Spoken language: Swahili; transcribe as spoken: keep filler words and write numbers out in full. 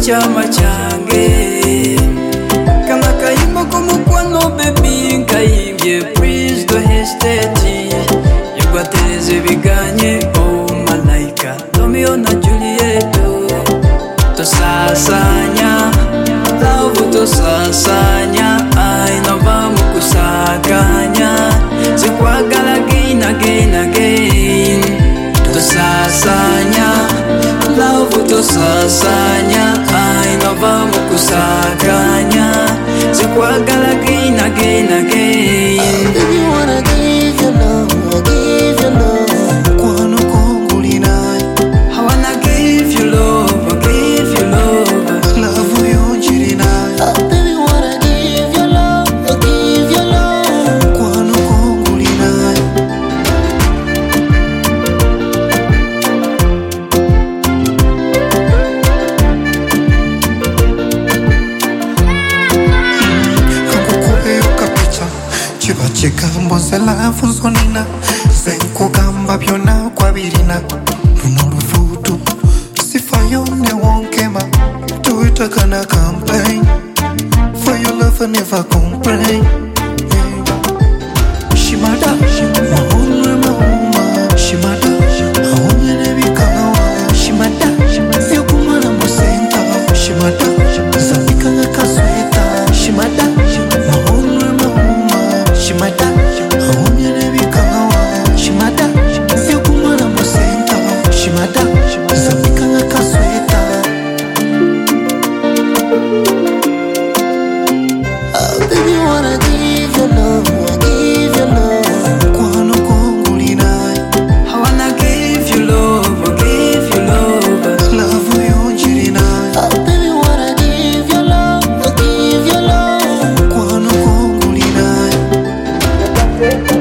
chama change kama kayimbo kumukwano baby nkayimbye please don't hesitate yugwatereze biganye oh malaika Romeo na Juliet tosasanya love tosasanya ai nova mukusaganya zikwagala again again again tosasanya love tosasanya ai nova mukusaganya zikwagala again again again Baby wanna give you love, give you love. Kwano kongulina I wanna give you love, give you love. Love yonjirina Oh, baby wanna give you love, give you love. Kwano kongulina Kakukubeyo kapicha Chiba chigambo zelavu zonina Zenkugamba byona kwa birina Luno luvutu Sifayo ne wonkema Tuitaka na campaign For your love I never complain Shimada Mahomwe mahoma Shimada Mahomye nebikawa Shimada Yokumana musenta Shimada Zambika nga kasweta Shimada Mahomwe mahoma Shimada Mahomye nebikawa Shimada Yokumana musenta Shimada Zambika nga kasweta Oh, baby wanna give you love, give you love. Kwano kongulina I wanna give you love, give you love. Love yonjirina Oh, baby wanna give you love, give you love. Kwano kongulina